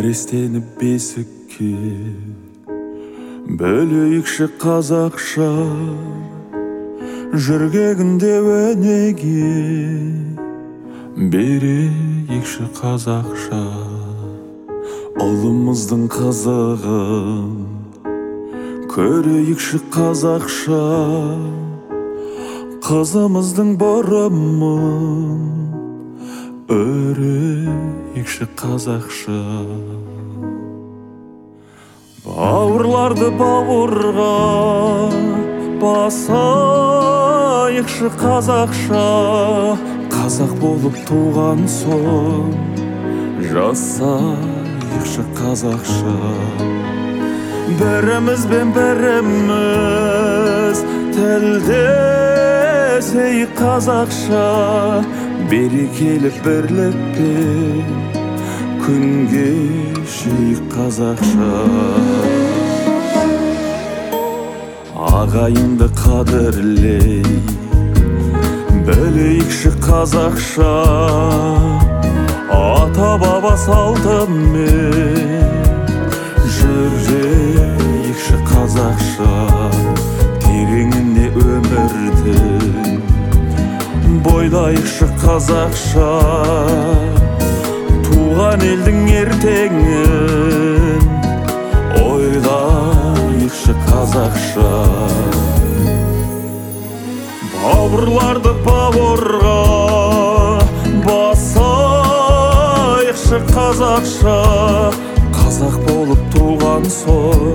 нәрестені бесікке бөлейікші қазақша, жүргегінде өнеге берейікші қазақша. Ұлымыздың қызығын көрейікші қазақша, қызымыздың бұрымын өрейікші қазақша. Бауырларды бауырға басайықшы қазақша, қазақ болып туған соң жасайықшы қазақша. Бірімізбен біріміз тілдесейік қазақша, берекелі бірлікпен күн кешейік қазақша. Ағайынды қадірлей білейікші қазақша, ата баба салтымен жүрейікші қазақша. Тереңіне өмірдің бойлайықшы қазақша, туған елдің ертеңін ойлайықшы қазақша. Бауырларды бауырға басайықшы қазақша, қазақ болып туған соң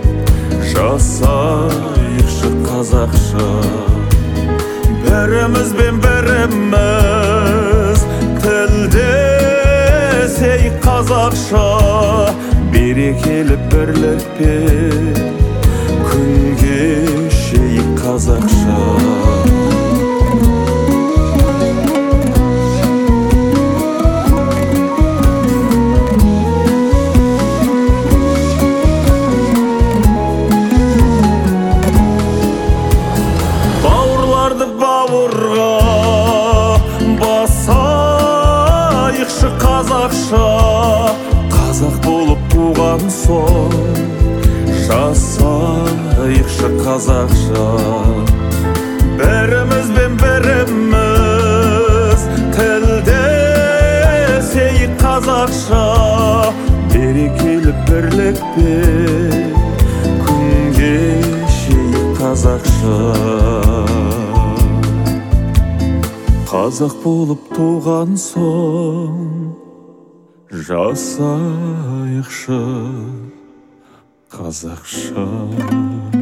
жасайықшы қазақша. Бірімізбен біріміз тілдесейік қазақша, берекелі бірлікпен күн кешейік қазақша. Бауырға басайықшы қазақша, қазақ болып туған соң жасайықшы қазақша. Бірімізбен біріміз тілдесейік қазақша, берекелі бірлікпен күн кешейік қазақша. Қазақ болып туған соң жасайықшы қазақша.